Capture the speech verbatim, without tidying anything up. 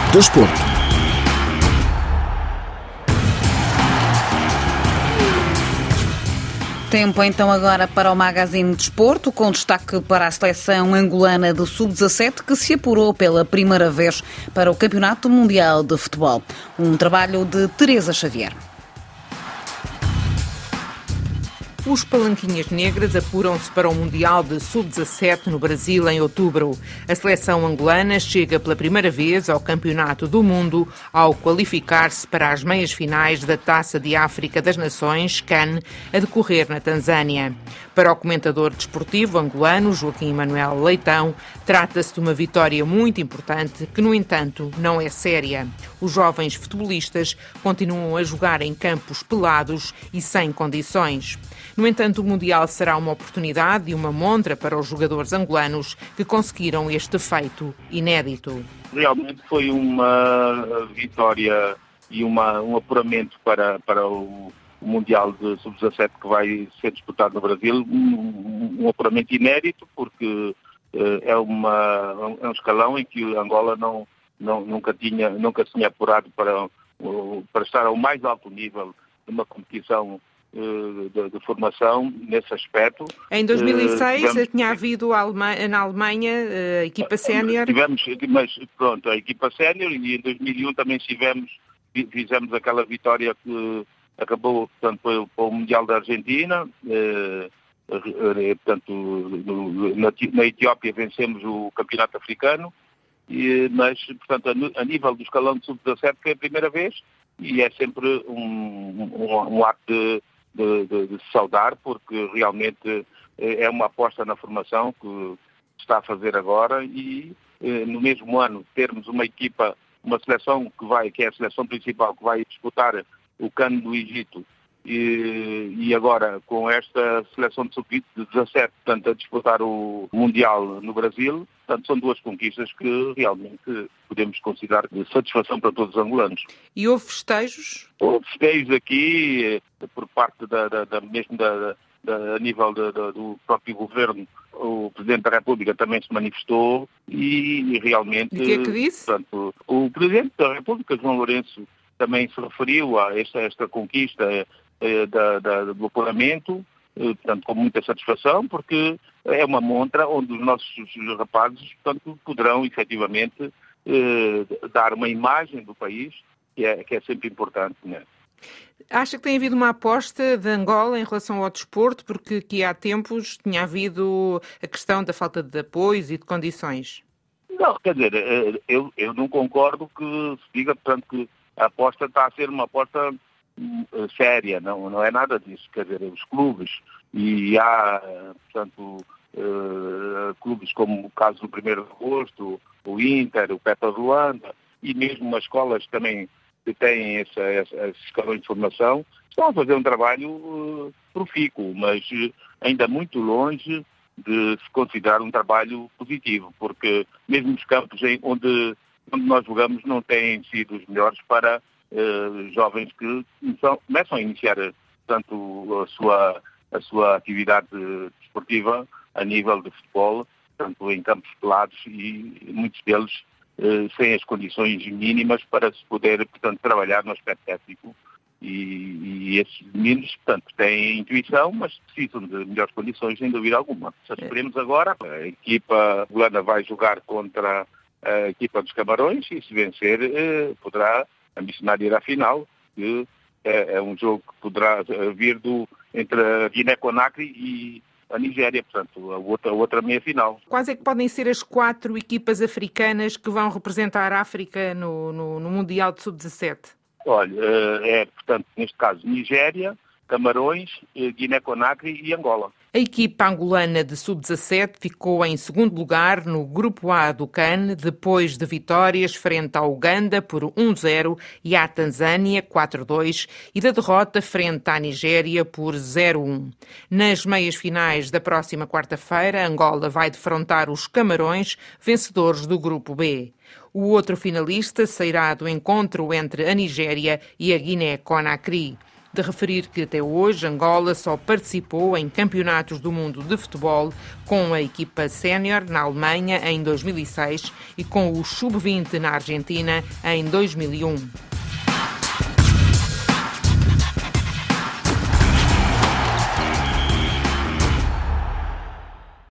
Desporto. Tempo então agora para o Magazine Desporto, com destaque para a seleção angolana de sub dezassete que se apurou pela primeira vez para o Campeonato Mundial de Futebol. Um trabalho de Teresa Xavier. Os Palanquinhas Negras apuram-se para o Mundial de sub dezassete no Brasil em outubro. A seleção angolana chega pela primeira vez ao Campeonato do Mundo ao qualificar-se para as meias finais da Taça de África das Nações, CAN, a decorrer na Tanzânia. Para o comentador desportivo angolano, Joaquim Manuel Leitão, trata-se de uma vitória muito importante que, no entanto, não é séria. Os jovens futebolistas continuam a jogar em campos pelados e sem condições. No entanto, o Mundial será uma oportunidade e uma montra para os jogadores angolanos que conseguiram este feito inédito. Realmente foi uma vitória e uma, um apuramento para, para o Mundial de sub dezassete que vai ser disputado no Brasil, um, um apuramento inédito, porque uh, é, uma, é um escalão em que Angola não, não, nunca, tinha, nunca se tinha apurado para, uh, para estar ao mais alto nível de uma competição De, de formação nesse aspecto. Em dois mil e seis uh, tivemos... tinha havido na Alemanha a equipa sénior. Tivemos, mas pronto, a equipa sénior, e em dois mil e um também tivemos, fizemos aquela vitória que acabou, portanto, para o Mundial da Argentina, uh, uh, portanto, no, na, na Etiópia vencemos o Campeonato Africano, e, mas, portanto, a, a nível do escalão de sub dezassete foi a primeira vez, e é sempre um, um, um acto de De, de, de saudar, porque realmente é uma aposta na formação que se está a fazer agora, e no mesmo ano termos uma equipa, uma seleção que vai, que é a seleção principal, que vai disputar o CAN do Egito, e, e agora com esta seleção de sub dezassete, portanto, a disputar o Mundial no Brasil. Portanto, são duas conquistas que realmente podemos considerar de satisfação para todos os angolanos. E houve festejos? Houve festejos aqui, por parte da, da, da mesmo da, da, a nível da, da, do próprio governo. O Presidente da República também se manifestou e, e realmente... E o que é que disse? Portanto, o Presidente da República, João Lourenço, também se referiu a esta, esta conquista eh, da, da, do apuramento, eh, portanto, com muita satisfação, porque é uma montra onde os nossos rapazes, portanto, poderão efetivamente eh, dar uma imagem do país, que é, que é sempre importante, né? Acha que tem havido uma aposta de Angola em relação ao desporto, porque aqui há tempos tinha havido a questão da falta de apoios e de condições? Não, quer dizer, eu, eu não concordo que se diga, portanto, que a aposta está a ser uma aposta uh, séria, não, não é nada disso. Quer dizer, os clubes, e há, portanto, uh, clubes como o caso do primeiro de agosto, o Inter, o Petro Ruanda, e mesmo as escolas também que têm esse, esse, esse escalão de formação, estão a fazer um trabalho uh, profícuo, mas uh, ainda muito longe de se considerar um trabalho positivo, porque mesmo os campos em, onde, onde nós jogamos não têm sido os melhores para uh, jovens que são, começam a iniciar, portanto, a sua, a sua atividade desportiva a nível de futebol, tanto em campos pelados, e muitos deles uh, sem as condições mínimas para se poder, portanto, trabalhar no aspecto técnico. E, e esses meninos, portanto, têm intuição, mas precisam de melhores condições, sem dúvida alguma. Se esperemos agora, a equipa angolana vai jogar contra a equipa dos Camarões, e se vencer, eh, poderá ambicionar ir à final, que é, é um jogo que poderá vir do, entre a Guiné-Conakry e a Nigéria, portanto, a outra, a outra meia-final. Quais é que podem ser as quatro equipas africanas que vão representar a África no, no, no Mundial de sub dezassete? Olha, é, portanto, neste caso, Nigéria, Camarões, Guiné-Conakry e Angola. A equipa angolana de sub dezassete ficou em segundo lugar no Grupo A do CAN, depois de vitórias frente à Uganda por um a zero e à Tanzânia quatro a dois, e da derrota frente à Nigéria por zero a um. Nas meias finais da próxima quarta-feira, Angola vai defrontar os Camarões, vencedores do Grupo B. O outro finalista sairá do encontro entre a Nigéria e a Guiné-Conakry. de referir que até hoje Angola só participou em campeonatos do mundo de futebol com a equipa sénior na Alemanha em dois mil e seis e com o sub vinte na Argentina em dois mil e um.